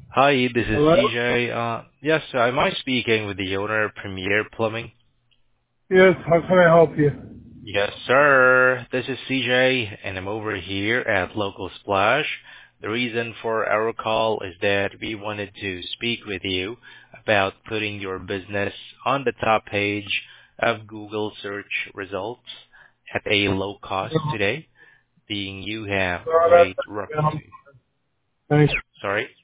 Hi, this is Hello? CJ. Yes, am I speaking with the owner of Premier Plumbing? Yes, how can I help you? Yes, sir. This is CJ, and I'm over here at Local Splash. The reason for our call is that we wanted to speak with you about putting your business on the top page of Google search results at a low cost No, today, being you have no, great yeah, reputation. thanks. Sorry?